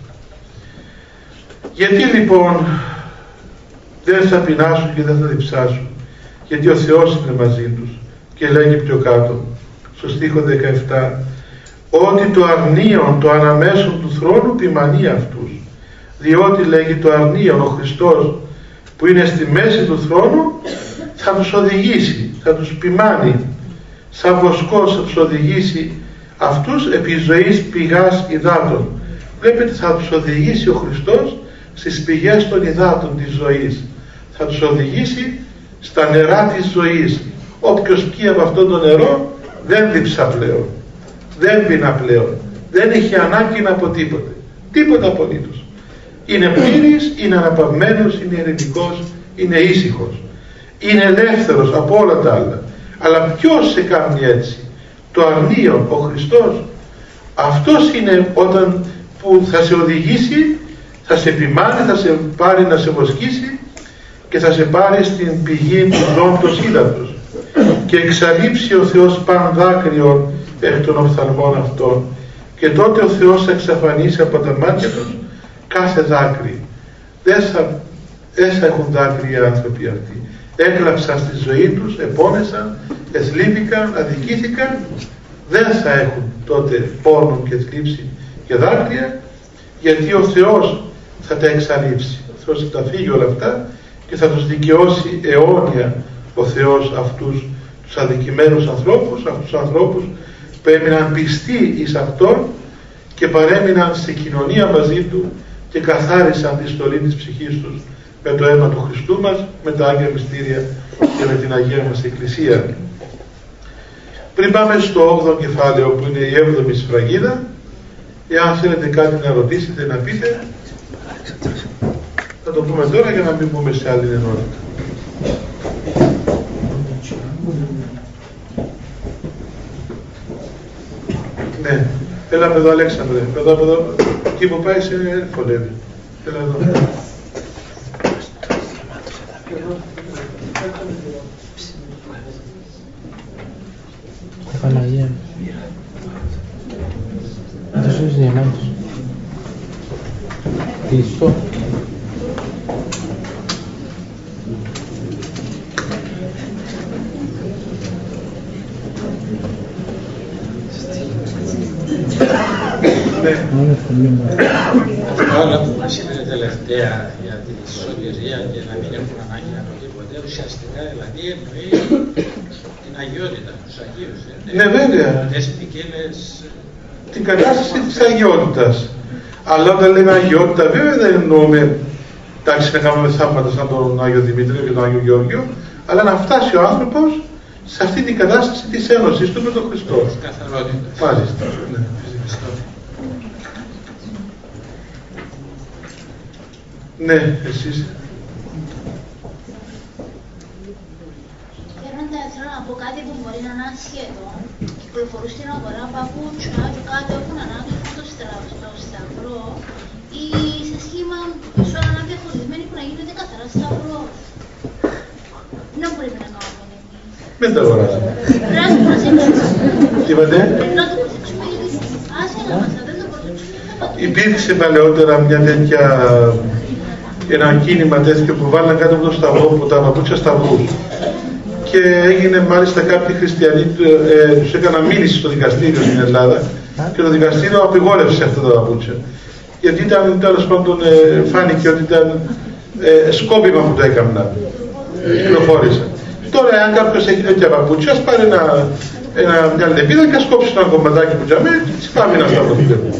[SPEAKER 1] Γιατί λοιπόν δεν θα πεινάσουν και δεν θα διψάσουν? Γιατί ο Θεός είναι μαζί τους. Και λέγει πιο κάτω, στο στίχο 17, ότι το αρνίον, το αναμέσον του θρόνου ποιμανεί αυτούς. Διότι λέγει το αρνίον, ο Χριστός που είναι στη μέση του θρόνου θα τους οδηγήσει, θα τους ποιμάνει σαν βοσκός, θα τους οδηγήσει αυτούς επί ζωής πηγάς υδάτων. Βλέπετε, θα τους οδηγήσει ο Χριστός στις πηγές των υδάτων της ζωής. Θα τους οδηγήσει στα νερά της ζωής. Όποιος πιει από αυτό το νερό δεν διψά πλέον, δεν πεινά πλέον, δεν έχει ανάγκη από τίποτε, τίποτα απολύτως. Είναι πλήρης, είναι αναπαυμένος, είναι ειρηνικός, είναι ήσυχος, είναι ελεύθερος από όλα τα άλλα. Αλλά ποιος σε κάνει έτσι? Το αρνίον, ο Χριστός. Αυτός είναι όταν που θα σε οδηγήσει, θα σε επιμάνει, θα σε πάρει να σε βοσκήσει και θα σε πάρει στην πηγή του δόντος ύδατος και εξαλείψει ο Θεός παν δάκρυον εκ των οφθαλμών αυτών, και τότε ο Θεός θα εξαφανίσει από τα μάτια τους κάθε δάκρυ. Δεν θα έχουν δάκρυ οι άνθρωποι αυτοί. Έκλαψαν στη ζωή τους, επώνεσαν, εθλίβηκαν, αδικήθηκαν. Δεν θα έχουν τότε πόνο και θλίψη και δάκρυα, γιατί ο Θεός θα τα εξαλείψει. Ο Θεός θα τα φύγει όλα αυτά και θα τους δικαιώσει αιώνια ο Θεός αυτούς τους αδικημένους ανθρώπους, αυτούς τους ανθρώπους που έμειναν πιστοί εις Αυτόν και παρέμειναν σε κοινωνία μαζί Του και καθάρισαν τη στολή της ψυχής τους με το αίμα του Χριστού μας, με τα Άγια Μυστήρια και με την Αγία μας Εκκλησία. Πριν πάμε στο 8ο κεφάλαιο που είναι η 7η σφραγίδα, εάν θέλετε κάτι να ρωτήσετε, να πείτε, θα το πούμε τώρα για να μην πούμε σε άλλη ενότητα. Ναι, έλα εδώ Αλέξανδρε, εδώ, εκεί που πάει σε βολεύει. Έλα εδώ.
[SPEAKER 2] Παναγία να το σώσεις διαμάντους κλειστό.
[SPEAKER 3] Όλα που μας είπε τελευταία για τη σωτηρία και να μην έχουν ανάγκη από τίποτε, ουσιαστικά δηλαδή εννοεί την αγιότητα, τους Αγίους.
[SPEAKER 1] Ναι, βέβαια. Την κατάσταση της αγιότητας. Αλλά όταν λέμε αγιότητα, βέβαια δεν εννοούμε εντάξει να κάνουμε θαύματα σαν τον Άγιο Δημήτριο και τον Άγιο Γεώργιο, αλλά να φτάσει ο άνθρωπος σε αυτή την κατάσταση της ένωσης του με τον Χριστό.
[SPEAKER 3] Καθαρότητα.
[SPEAKER 1] Μάλιστα. Ναι. Ναι, εσείς.
[SPEAKER 4] Θέλω να πω κάτι που μπορεί να είναι ασχέτο. Κυκλοφορούν στην αγορά παπούτσια και κάτω έχουν ανάγνωση το σταυρό ή σε σχήμα σου αναδιαχωρισμένοι που να γίνεται καθαρά σταυρός. Δεν πρέπει να κάνουμε εμείς.
[SPEAKER 1] Μην τα αγοράζουμε.
[SPEAKER 4] Πρέπει να το προσέξουμε.
[SPEAKER 1] Τι είπατε?
[SPEAKER 4] Πρέπει να το προσέξουμε γιατί άσε να μας δεν το προσέξουμε.
[SPEAKER 1] Υπήρξε παλαιότερα μια τέτοια, ένα κίνημα τέτοιο που βάλαν κάτω από το σταυρό, που τα παπούτσια σταυρούς. Και έγινε μάλιστα κάποιοι χριστιανοί, τους έκαναν μήνυση στο δικαστήριο στην Ελλάδα και το δικαστήριο απειγόρευσε αυτά τα παπούτσια. Γιατί ήταν, τέλος πάντων, φάνηκε ότι ήταν σκόπιμα που το έκαναν. Κυκλοφόρησαν. Τώρα, αν κάποιος έχει τέτοια παπούτσια, ας πάρει μια λεπίδα και ας κόψει ένα κομματάκι που τζαμέ και τις πάμε να σταυρό.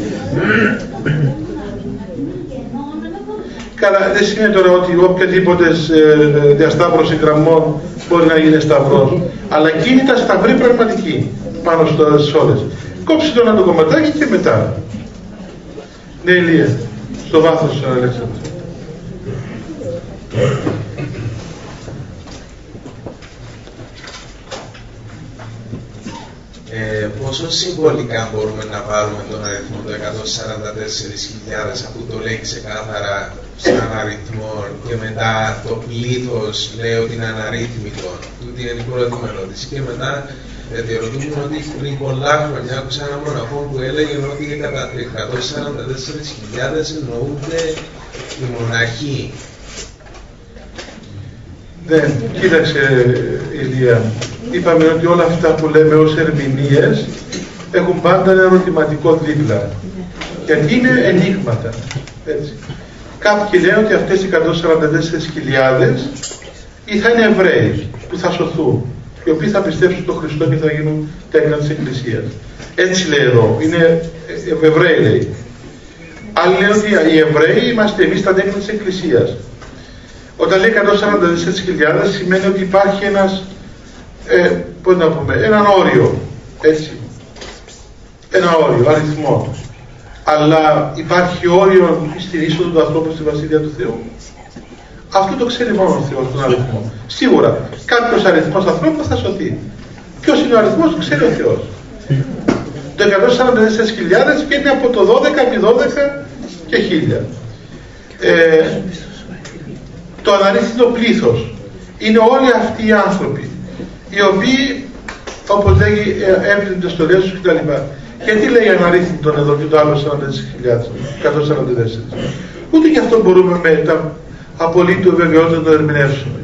[SPEAKER 1] Καλά, δεν σημαίνει τώρα ότι οποιαδήποτε διασταύρωση γραμμών μπορεί να γίνει σταυρός. Αλλά εκείνη τα σταυρή πραγματική πάνω στις όλες. Κόψε το ένα το κομματάκι και μετά. Ναι, Ηλία, στο βάθος, Αλέξανδρο.
[SPEAKER 5] Πόσο συμβολικά μπορούμε να πάρουμε τον αριθμό του 144.000 αφού το λέει ξεκάθαρα σαν αριθμό και μετά το πλήθος λέει ότι είναι αναρρύθμιτο. Τούτη είναι η πρώτη μου ερώτηση. Και μετά διερωτούμε ότι πριν πολλά χρόνια άκουσα ένα μοναχό που έλεγε ότι κατά 144.000 εννοούνται οι μοναχοί.
[SPEAKER 1] Δεν, κοίταξε Ηλία, είπαμε ότι όλα αυτά που λέμε ως ερμηνείες έχουν πάντα ένα ερωτηματικό δίπλα, γιατί είναι ενίγματα, έτσι. Κάποιοι λένε ότι αυτές οι 144.000 ή θα είναι Εβραίοι που θα σωθούν, οι οποίοι θα πιστέψουν στον Χριστό και θα γίνουν τέκνα της Εκκλησίας. Έτσι λέει εδώ, είναι Εβραίοι λέει. Άλλοι λένε ότι οι Εβραίοι είμαστε εμείς τα τέκνα της Εκκλησίας. Όταν λέει 144.000 σημαίνει ότι υπάρχει ένας, πώς να πούμε, έναν όριο, έτσι, ένα όριο, αριθμό. Αλλά υπάρχει όριο στην είσοδο του ανθρώπου στη Βασιλεία του Θεού. Αυτό το ξέρει μόνο ο Θεός, τον αριθμό. Σίγουρα, κάποιος αριθμός ανθρώπων θα σωθεί. Ποιος είναι ο αριθμός, το ξέρει ο Θεός. Το 144.000 βγαίνει από το 12 επί 12 και 1000. Το αναρρύθμιτο πλήθος είναι όλοι αυτοί οι άνθρωποι οι οποίοι, όπως λέγει, έμπληκτε στο λέω σου κτλ. Γιατί λέει αναρρύθμιτον εδώ και το άλλο 144. Ούτε και αυτό μπορούμε με τα απολύτω βεβαιότητα να το ερμηνεύσουμε.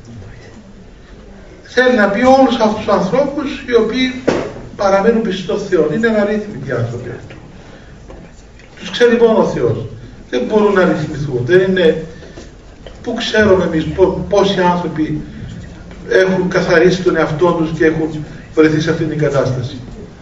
[SPEAKER 1] Θέλει να πει όλους αυτούς τους ανθρώπους οι οποίοι παραμένουν πιστοί στο Θεό. Είναι αναρρύθμιτοι άνθρωποι. Τους ξέρει μόνο ο Θεός. Δεν μπορούν να αριθμηθούν. Δεν είναι. Πού ξέρουμε εμείς πόσοι άνθρωποι έχουν καθαρίσει τον εαυτό τους και έχουν βρεθεί σε αυτήν την κατάσταση.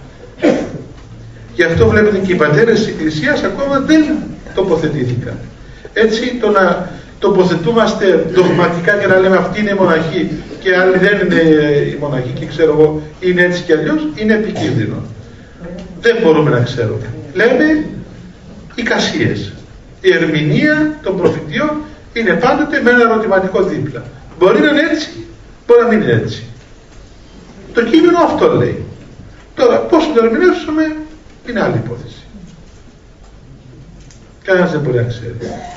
[SPEAKER 1] Γι' αυτό βλέπετε και οι πατέρες της Εκκλησίας ακόμα δεν τοποθετήθηκαν. Έτσι το να τοποθετούμαστε δογματικά και να λέμε αυτοί είναι οι μοναχοί και άλλοι δεν είναι οι μοναχοί και ξέρω εγώ είναι έτσι και αλλιώς, είναι επικίνδυνο. Δεν μπορούμε να ξέρουμε. Λέμε εικασίες. Η ερμηνεία των προφητείων είναι πάντοτε με ένα ερωτηματικό δίπλα. Μπορεί να είναι έτσι, μπορεί να μην είναι έτσι. Το κείμενο αυτό λέει. Τώρα πώς το ερμηνεύσουμε είναι άλλη υπόθεση. Κανένας δεν μπορεί να ξέρει.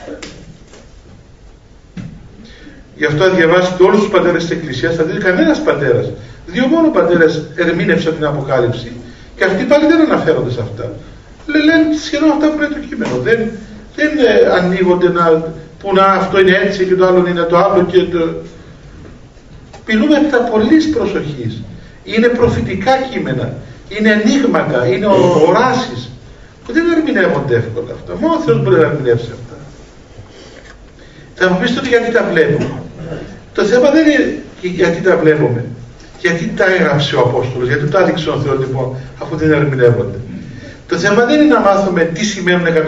[SPEAKER 1] Γι' αυτό αν διαβάσετε όλους τους πατέρες της Εκκλησίας θα δείτε κανένας πατέρας. Δύο μόνο πατέρες ερμήνευσαν την Αποκάλυψη και αυτοί πάλι δεν αναφέρονται σε αυτά. Λένε σχεδόν αυτά που λέει το κείμενο. Δεν ανοίγονται που να αυτό είναι έτσι και το άλλο είναι το άλλο και το... Μιλούμε από τα πολλής προσοχής. Είναι προφητικά κείμενα. Είναι ενίγματα. Είναι οράσεις. Που δεν ερμηνεύονται εύκολα αυτά. Μόνο ο Θεός μπορεί να ερμηνεύσει αυτά. Θα μου πεις τότε γιατί τα βλέπουμε. Το θέμα δεν είναι γιατί τα βλέπουμε, γιατί τα έγραψε ο Απόστολος, γιατί τα έδειξε ο Θεός λοιπόν, αφού δεν ερμηνεύονται. Το θέμα δεν είναι να μάθουμε τι σημαίνουν 144.000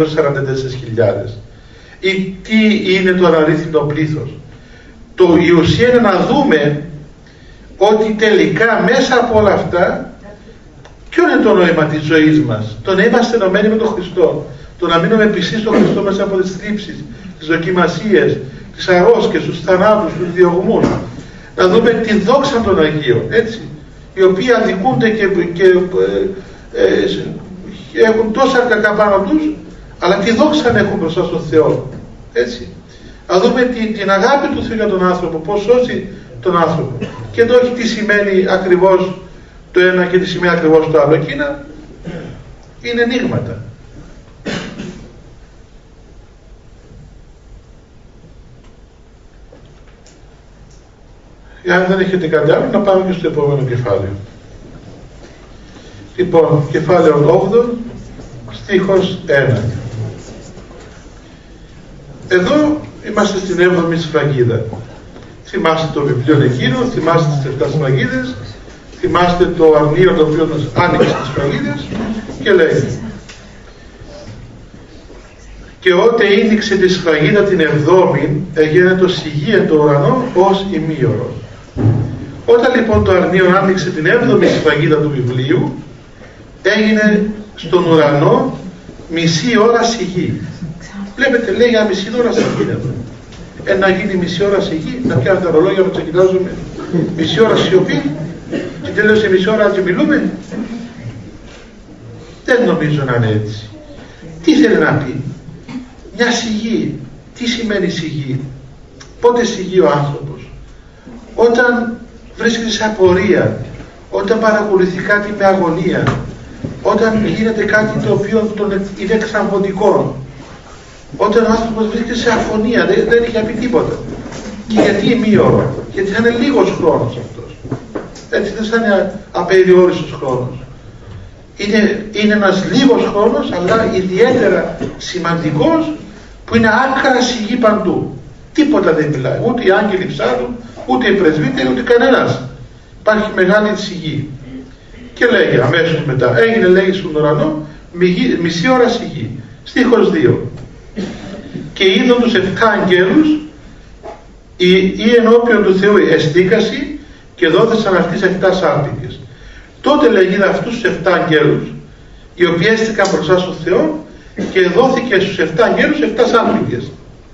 [SPEAKER 1] ή τι είναι το αναρρύθμιτο πλήθος. Η ουσία είναι να δούμε ότι τελικά μέσα από όλα αυτά ποιο είναι το νόημα της ζωής μας? Το να είμαστε ενωμένοι με τον Χριστό, το να μείνουμε πιστοί στον Χριστό μέσα από τις θλίψεις, τις δοκιμασίες, τις αρρώσκες, τους θανάτους, τους διωγμούς. Να δούμε τη δόξα των Αγίων, έτσι, οι οποίοι αδικούνται και έχουν τόσα κακά πάνω τους, αλλά τη δόξα έχουν μπροστά στον Θεό, έτσι. Να δούμε την αγάπη του Θεού για τον άνθρωπο, πώς σώσει τον άνθρωπο, και το όχι τι σημαίνει ακριβώς το ένα και τι σημαίνει ακριβώς το άλλο. Εκείνα είναι ενίγματα. Αν δεν έχετε κάτι άλλο, να πάμε και στο επόμενο κεφάλαιο. Λοιπόν, κεφάλαιο 8, στίχος 1. Εδώ είμαστε στην 7η σφραγίδα. Θυμάστε το βιβλίο εκείνο, θυμάστε τις 7 σφραγίδες, θυμάστε το αρνείο το οποίο μας άνοιξε τις σφραγίδες και λέει: και ότε ήνιξε τη σφραγίδα την 7η, έγινε το σιγή το ουρανό ως ημίωρος. Όταν λοιπόν το αρνείο άνοιξε την 7η σφραγίδα του βιβλίου, έγινε στον ουρανό μισή ώρα σιγή. Βλέπετε, λέει για μισή ώρα σιγή εδώ. Να γίνει μισή ώρα σιγή, να πιάνουμε τα ρολόγια που ξεκινάζουμε μισή ώρα σιωπή και τέλειωσε μισή ώρα και μιλούμε. Δεν νομίζω να είναι έτσι. Τι θέλει να πει? Μια σιγή. Τι σημαίνει σιγή? Πότε σιγεί ο άνθρωπος? Όταν βρίσκεται σε απορία, όταν παρακολουθεί κάτι με αγωνία, όταν γίνεται κάτι το οποίο είναι εξαμβωτικό, όταν ο άνθρωπος βρίσκεται σε αφωνία, δεν είχε πει τίποτα. Και γιατί ημίωρο? Γιατί θα είναι λίγος χρόνος αυτός. Έτσι δεν θα είναι απεριόριστος χρόνος. Είναι ένας λίγος χρόνος, αλλά ιδιαίτερα σημαντικός, που είναι άκρα σιγή παντού. Τίποτα δεν μιλάει. Ούτε οι άγγελοι ψάρουν, ούτε οι πρεσβύτεροι, ούτε κανένας. Υπάρχει μεγάλη σιγή. Και λέγει αμέσως μετά, έγινε, λέγει, στον ουρανό μισή ώρα σιγή. Στίχος 2. Και είδον τους 7 αγγέλους ή ενώπιον του Θεού εστίκαση και δόθεσαν αυτής 7 σάρπικες. Τότε λέγει αυτούς τους 7 αγγέλους, οι οποίοι έστηκαν μπροστά στον Θεό, και δόθηκε στους 7 αγγέλους 7 σάρπικες.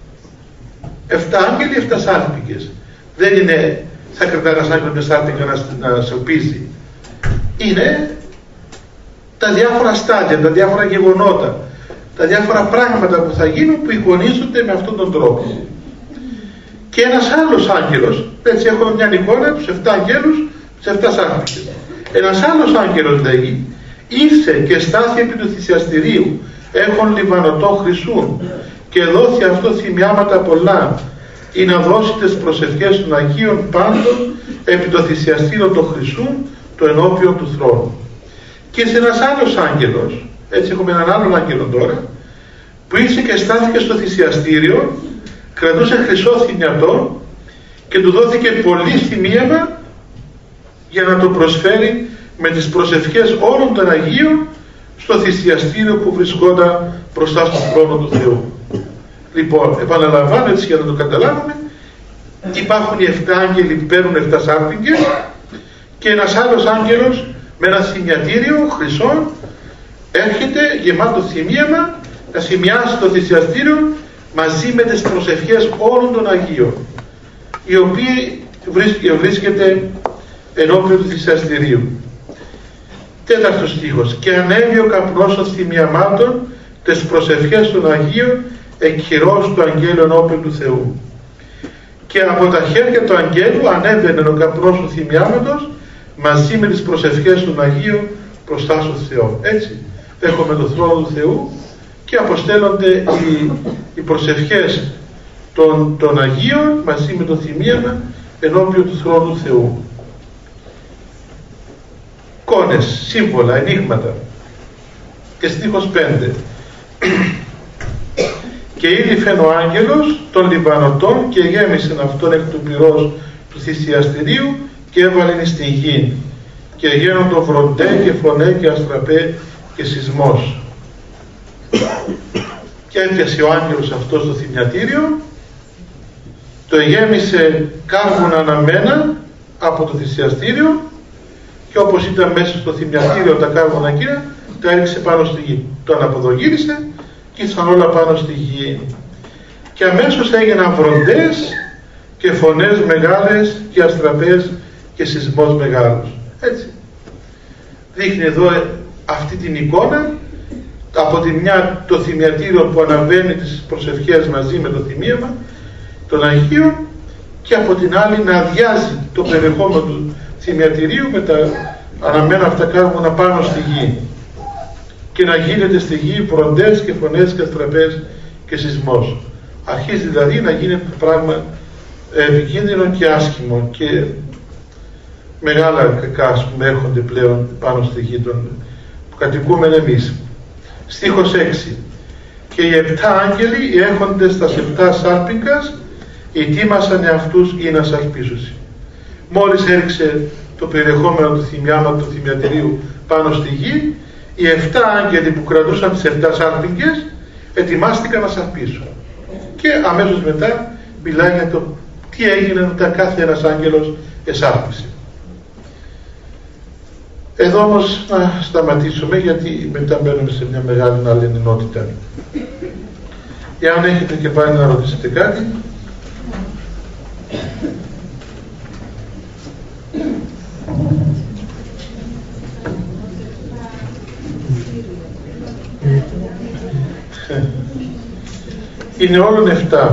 [SPEAKER 1] 7 άγγελοι, 7 σάρπικες. Δεν είναι θα κρατάει ένας άγγελος με σάρπικα να σοπίζει. Είναι τα διάφορα στάδια, τα διάφορα γεγονότα, τα διάφορα πράγματα που θα γίνουν, που εικονίζονται με αυτόν τον τρόπο. Και ένας άλλος άγγελος, έτσι έχουμε μια εικόνα, τους 7 αγγέλους, τους 7 σάρπικες. Ένας άλλος άγγελος λέγει, ήρθε και στάθη επί του θυσιαστηρίου, έχων λιβανωτό χρυσούν, και δόθη αυτό θυμιάματα πολλά, ή να δώσει τις προσευχές των Αγίων πάντων επί το θυσιαστήριο το χρυσούν, το ενώπιον του θρόνου. Και σε ένας άλλος άγγελος, έτσι έχουμε έναν άλλον άγγελο τώρα, που ήρθε και στάθηκε στο θυσιαστήριο, κρατούσε χρυσό θυμιατό και του δόθηκε πολύ θυμίαμα για να το προσφέρει με τις προσευχές όλων των Αγίων στο θυσιαστήριο που βρισκόταν μπροστά στον θρόνο του Θεού. Λοιπόν, επαναλαμβάνω έτσι για να το καταλάβουμε, υπάρχουν οι 7 άγγελοι που παίρνουν 7 σάρπιγγες και ένας άλλος άγγελος με ένα θυμιατήριο χρυσό έρχεται γεμάτο θυμίαμα να θυμιάσει το θυσιαστήριο μαζί με τις προσευχές όλων των Αγίων, οι οποίοι βρίσκεται ενώπιον του θυσιαστηρίου. 4ο στίχος. Και ανέβη ο καπνός των θυμιαμάτων τις προσευχές των Αγίων εκχειρός του αγγέλου ενώπιον του Θεού. Και από τα χέρια του αγγέλου ανέβαινε ο καπνός του θυμιάματος μαζί με τις προσευχές των Αγίων μπροστά στον Θεό. Έτσι έχουμε τον θρόνο του Θεού και αποστέλλονται οι προσευχές των Αγίων μαζί με το θυμίαμα ενώπιον του θρόνου του Θεού. Εικόνες, σύμβολα, ενίγματα. Και στίχος 5. Και ήδη φεν ο άγγελος των Λιβανωτών και γέμισεν αυτόν εκ του πυρός του θυσιαστηρίου και έβαλεν στην γη. Και γένοντο βροντέ και φωνέ και αστραπέ και σεισμός. Και έπιασε ο άγγελος αυτό στο θυμιατήριο, το γέμισε κάρβουνα αναμένα από το θυσιαστήριο και όπως ήταν μέσα στο θυμιατήριο τα κάρβουνα εκείνα, τα έριξε πάνω στη γη. Το αναποδογύρισε και ήρθαν όλα πάνω στη γη. Και αμέσως έγιναν βροντές και φωνές μεγάλες και αστραπές και σεισμός μεγάλος. Έτσι. Δείχνει εδώ αυτή την εικόνα, από τη μια το θυμιατήριο που αναβαίνει τις προσευχές μαζί με το θυμίαμα των Αγίων και από την άλλη να αδειάζει το περιεχόμενο του θυμιατηρίου με τα αναμένα αυτά κάρβουνα πάνω στη γη και να γίνεται στη γη βροντές και φωνές και αστραπές και σεισμός. Αρχίζει δηλαδή να γίνεται το πράγμα επικίνδυνο και άσχημο και μεγάλα κακά, ας πούμε, έρχονται πλέον πάνω στη γη που κατοικούμε εμείς. Στίχος 6. Και οι 7 άγγελοι έχοντες τας 7 σάλπιγγας ετοίμασαν εαυτούς ή να σαλπίσουσι. Μόλις έριξε το περιεχόμενο του θυμιάματος του θυμιατηρίου πάνω στη γη, οι 7 άγγελοι που κρατούσαν τις 7 σάλπιγγες ετοιμάστηκαν να σαλπίσουν. Και αμέσως μετά μιλάει για το τι έγινε όταν κάθε ένας άγγελος εσάλπισε. Εδώ όμως να σταματήσουμε, γιατί μετά μπαίνουμε σε μια μεγάλη άλλη ενότητα. Εάν έχετε και πάλι να ρωτήσετε κάτι. Είναι όλων 7.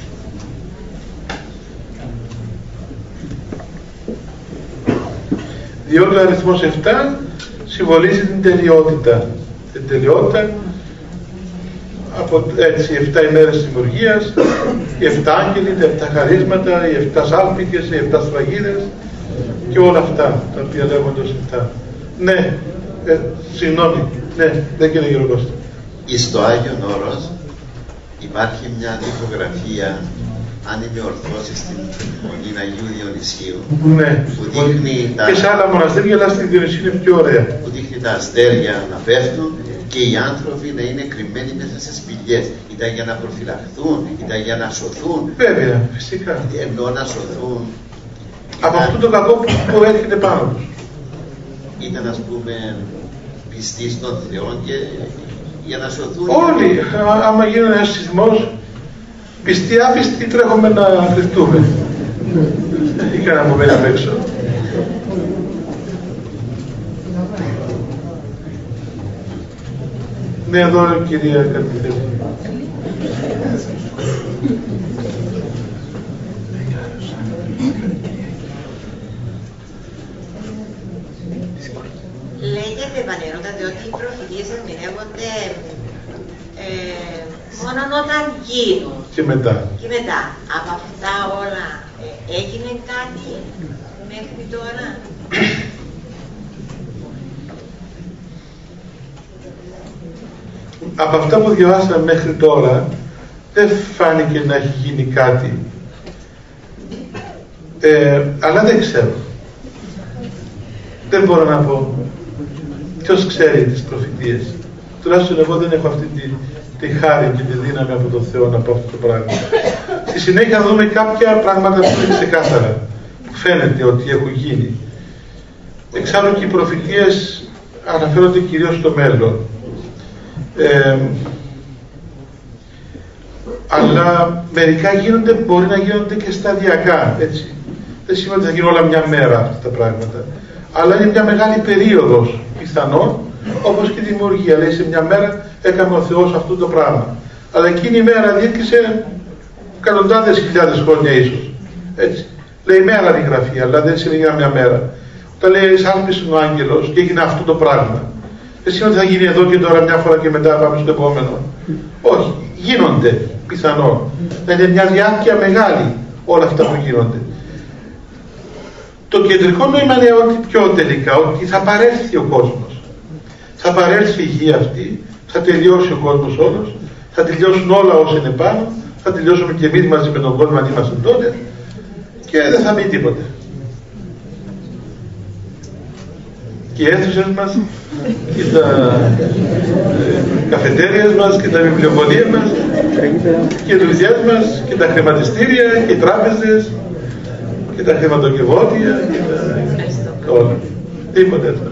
[SPEAKER 1] Διότι ο αριθμός 7 συμβολίζει την τελειότητα. Την τελειότητα, από έτσι, 7 ημέρες της δημιουργίας, οι 7 άγγελοι, τα 7 χαρίσματα, οι 7 σάλπιγγες, οι 7 σφραγίδες και όλα αυτά τα οποία λέγονται ως 7. Ναι, συγγνώμη, ναι, δεν κύριε Γεωργώστη.
[SPEAKER 6] Στο Άγιον Όρος υπάρχει μια τυπογραφία, αν είμαι ορθός, στην Μονή Αγίου Διονυσίου,
[SPEAKER 1] ναι,
[SPEAKER 6] που δείχνει
[SPEAKER 1] και σε άλλα μοναστήρια, αλλά στη Διονυσίου είναι πιο ωραία.
[SPEAKER 6] Που δείχνει τα αστέρια να πέφτουν και οι άνθρωποι να είναι κρυμμένοι μέσα σε σπηλιές. Ήταν για να προφυλαχθούν, ήταν για να σωθούν.
[SPEAKER 1] Βέβαια, φυσικά.
[SPEAKER 6] Ενώ να σωθούν.
[SPEAKER 1] Από αυτό το κακό που έρχεται πάνω τους.
[SPEAKER 6] Ήταν, ας πούμε, πιστοί στον Θεό και για να σωθούν.
[SPEAKER 1] Όλοι, άμα γίνει ένας σεισμός, πιστοί άπιστοι τρέχουμε να κρυφτούμε. Ή κανένα από μένα απ' έξω. Ναι, εδώ κυρία Κατηθέτη.
[SPEAKER 7] Λέγεται επανερώτα ότι οι προφητείες ερμηνεύονται μόνο όταν γίνουν.
[SPEAKER 1] Και μετά.
[SPEAKER 7] Και μετά. Από αυτά όλα έγινε κάτι μέχρι τώρα.
[SPEAKER 1] Από αυτά που διαβάσαμε μέχρι τώρα δεν φάνηκε να έχει γίνει κάτι. Αλλά δεν ξέρω. Δεν μπορώ να πω. Ποιος ξέρει τις προφητείες. Τουλάχιστον εγώ δεν έχω αυτή τη χάρη και τη δύναμη από τον Θεό να πω αυτό το πράγμα. Στη συνέχεια θα δούμε κάποια πράγματα που είναι ξεκάθαρα. Φαίνεται ότι έχουν γίνει. Εξάλλου και οι προφητείες αναφέρονται κυρίως στο μέλλον. Αλλά μερικά γίνονται, μπορεί να γίνονται και σταδιακά, έτσι. Δεν σημαίνει ότι θα γίνουν όλα μια μέρα αυτά τα πράγματα. Αλλά είναι μια μεγάλη περίοδος πιθανόν, όπως και η δημιουργία. Λέει σε μια μέρα έκανε ο Θεός αυτό το πράγμα. Αλλά εκείνη η μέρα διήρκησε εκατοντάδες χιλιάδες χρόνια ίσως. Έτσι. Λέει μέρα η Γραφή, αλλά δεν σημαίνει μια μέρα. Όταν λέει σάλπισε ο άγγελος και έγινε αυτό το πράγμα. Δεν σημαίνει ότι θα γίνει εδώ και τώρα μια φορά και μετά πάμε στο επόμενο. Όχι, γίνονται πιθανόν. Θα είναι μια διάρκεια μεγάλη όλα αυτά που γίνονται. Το κεντρικό νόημα είναι ότι πιο τελικά, ότι θα παρέλθει ο κόσμος. Θα παρέλθει η γη αυτή, θα τελειώσει ο κόσμος όλος θα τελειώσουν όλα όσα είναι πάνω, θα τελειώσουμε και εμείς μαζί με τον κόσμο αν είμαστε τότε και δεν θα μείνει τίποτε. Και οι αίθουσες μας και τα καφετέριες μας και τα βιβλιοπωλεία μας και οι δουλειές μας και τα χρηματιστήρια και οι τράπεζες και τα χρηματοκιβώτια και τα όλα. Τίποτε έτσι.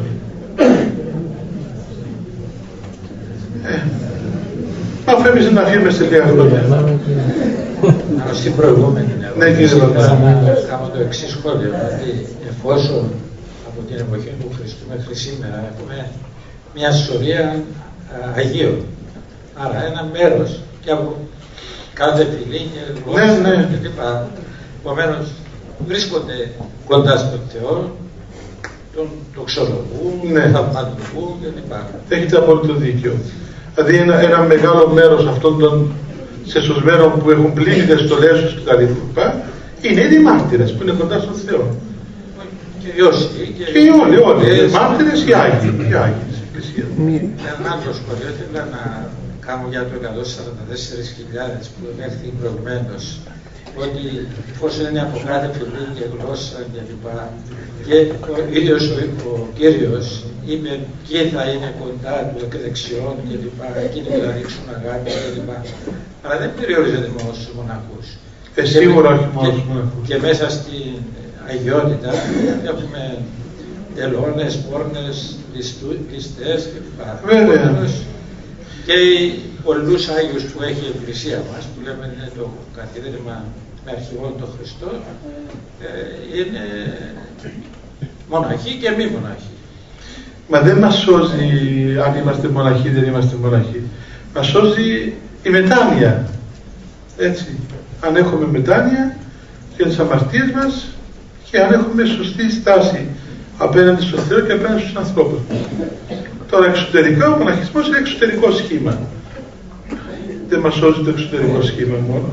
[SPEAKER 1] Αφού εμείς να φύγουμε σε λίγα χρόνια.
[SPEAKER 3] Αλλά στην προηγούμενη κάνω το εξής σχόλιο, ότι εφόσον από την εποχή του Χριστού μέχρι σήμερα έχουμε μια σωρία Αγίων, άρα ένα μέρος και από κάθε φυλή και γλώσσα κλπ. Επομένως βρίσκονται κοντά στον Θεό, τον τοξολογούν, τον θαυματουργούν κλπ.
[SPEAKER 1] Έχετε απόλυτο δίκιο. Δηλαδή ένα μεγάλο μέρος αυτών των σεσωσμένων που έχουν πλήγητες στολές τους και τα λοιπά είναι ήδη μάρτυρες που είναι κοντά στον Θεό.
[SPEAKER 3] Και οι όσοι
[SPEAKER 1] και όλοι, οι μάρτυρες, οι Άγιοι της Εκκλησίας.
[SPEAKER 3] Ένα άλλο σχολείο ήθελα να κάνω για το 144.000 που έρθει προηγουμένως, ότι εφόσον είναι από κάθε φυλή και γλώσσα κλπ. Και ο ίδιος ο Κύριος είπε ποιοι θα είναι κοντά του εκ δεξιών κλπ. Εκείνοι που θα δείξουν αγάπη κλπ. Αλλά δεν περιορίζεται μόνο στους μοναχούς.
[SPEAKER 1] Σίγουρα όχι μόνο στους μοναχούς.
[SPEAKER 3] Και μέσα στην αγιότητα έχουμε τελώνες, πόρνες, ληστές κλπ.
[SPEAKER 1] Βέβαια.
[SPEAKER 3] Και οι πολλούς Άγιους που έχει η Εκκλησία μας, που λέμε είναι το καθίδρυμα με αρχηγόν τον Χριστό, είναι μοναχοί και μη μοναχοί.
[SPEAKER 1] Μα δεν μας σώζει αν είμαστε μοναχοί ή δεν είμαστε μοναχοί. Μας σώζει η μετάνοια. Έτσι. Αν έχουμε μετάνοια για τις αμαρτίες μας και αν έχουμε σωστή στάση απέναντι στον Θεό και απέναντι στους ανθρώπους. Τώρα εξωτερικά ο μοναχισμός είναι εξωτερικό σχήμα. Δεν μας σώζει το εξωτερικό σχήμα μόνο.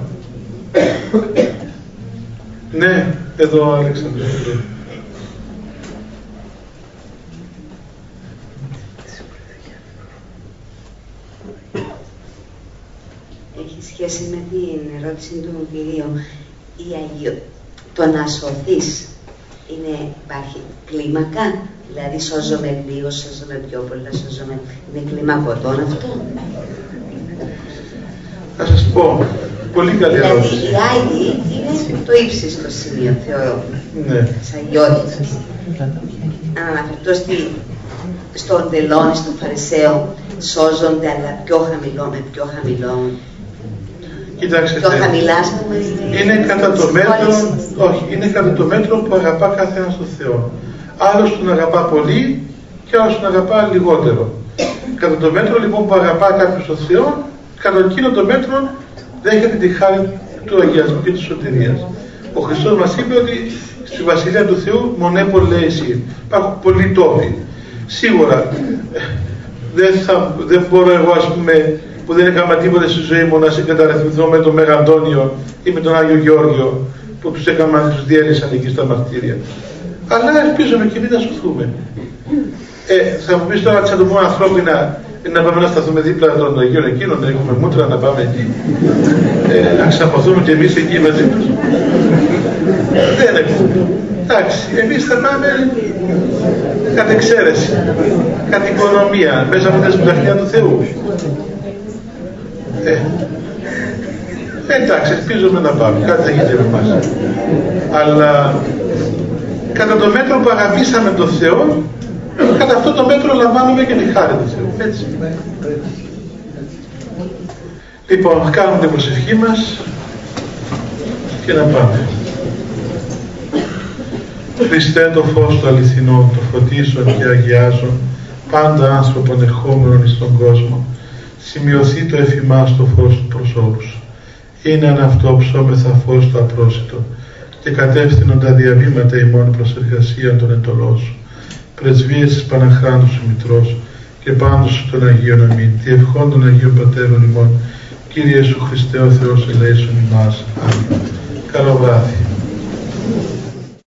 [SPEAKER 1] Ναι, εδώ Αλέξανδρος.
[SPEAKER 8] Έχει σχέση με την ερώτηση του κυρίου. Το να σωθείς υπάρχει κλίμακα, δηλαδή σώζομαι λίγο, σώζομαι πιο πολλά, σώζομαι. Είναι κλιμακωτόν αυτό.
[SPEAKER 1] Θα σας πω, πολύ καλή ερώτηση.
[SPEAKER 8] Δηλαδή οι Άγιοι είναι το ύψιστο σημείο, θεωρώ, της αγιότητας. Αν αναφερθώ στον τελώνη, στον Φαρισαίο, σώζονται, αλλά πιο χαμηλό, με πιο χαμηλό.
[SPEAKER 1] Κοιτάξτε,
[SPEAKER 8] πιο χαμηλά, ας πούμε,
[SPEAKER 1] είναι κατά το μέτρο, όχι, είναι κατά το μέτρο που αγαπά κάθε ένας τον Θεό. Άλλος τον αγαπά πολύ και άλλος τον αγαπά λιγότερο. Κατά το μέτρο λοιπόν που αγαπά κάποιος τον Θεό, κατά εκείνο το μέτρο δέχεται τη χάρη του αγιασμού και της σωτηρίας. Ο Χριστός μας είπε ότι στη Βασιλεία του Θεού μονέπολ λέει εσύ. Υπάρχουν πολλοί τόποι. Σίγουρα δεν μπορώ εγώ, ας πούμε, που δεν έκανα τίποτα στη ζωή μου, να συγκαταρρυθμηθώ με τον Μέγα Αντώνιο ή με τον Άγιο Γεώργιο που τους διέλυσαν εκεί στα μαρτύρια. Αλλά ελπίζουμε και εμείς να σωθούμε. Θα μου πεις τώρα, θα το πούμε ανθρώπινα, να πάμε να σταθούμε δίπλα των Αγίων εκείνων, να έχουμε μούτρα να πάμε εκεί, να ξαποθούμε και εμείς εκεί μαζί τους. Δεν έχουμε. Εντάξει, εμείς θα πάμε κατ' εξαίρεση, κατ' οικονομία, μέσα από τη σπουδαία του Θεού. Εντάξει, ελπίζουμε να πάμε, κάτι θα γίνει με εμάς. Αλλά κατά το μέτρο που αγαπήσαμε τον Θεό, κατά αυτό το μέτρο λαμβάνουμε και τη χάρη του Θεού. Έτσι. Λοιπόν, κάνουμε την προσευχή μας και να πάμε. Χριστέ, το φως του αληθινό, το φωτίσον και αγιάζον πάντα άνθρωπον ερχόμενον εις τον κόσμο, σημειωθεί το εφημάς το φως του προσώπου σου. Είναι αν αυτό ψώμεθα φως το απρόσιτο και κατεύθυνον τα διαβήματα ημών προς εργασία των εντολών σου. Πρεσβείες της Παναχράντου σου Μητρός και πάντως σου των Αγίων αμήν. Τι ευχών των Αγίων Πατέρων ημών, Κύριε Ιησού Χριστέ ο Θεός ελέησον ημάς. Αμήν. Καλό βράδυ.